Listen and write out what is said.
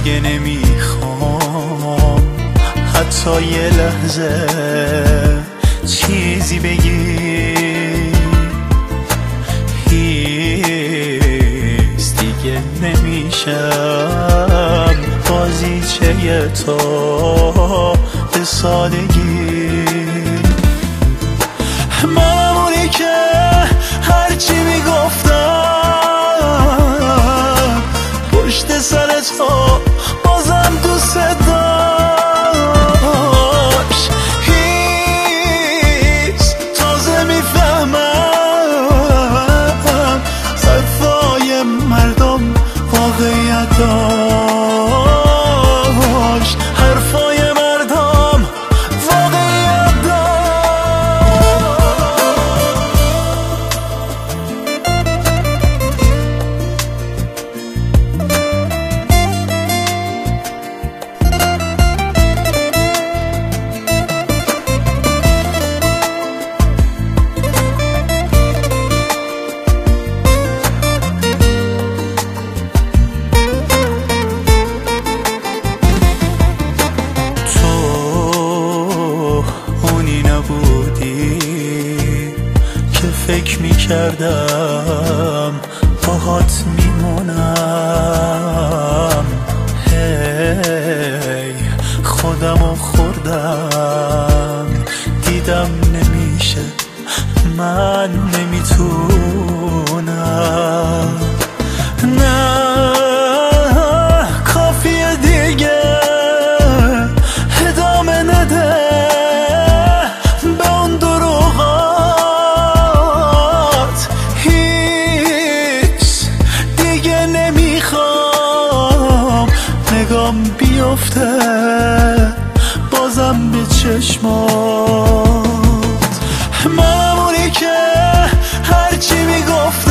دیگه نمیخوام حتی یه لحظه چیزی بگی، هیچ دیگه نمیشم بازیچه تو به سادگی. معمولی که هرچی میگفتم پشت سر تو بازم دوست داشت، هیچ تازه میفهمم حرفای مردم واقعیت داشت، حرفای مردم واقعیت فکر میکردم باهات میمونم، هی خودمو خوردم دیدم نمیشه، من نمیتونم، نه کافیه دیگه ادامه نده به اون دروغات، هیچ دیگه نمیخوام نگام بیفته بازم به چشمات. معمولی که هرچی میگفت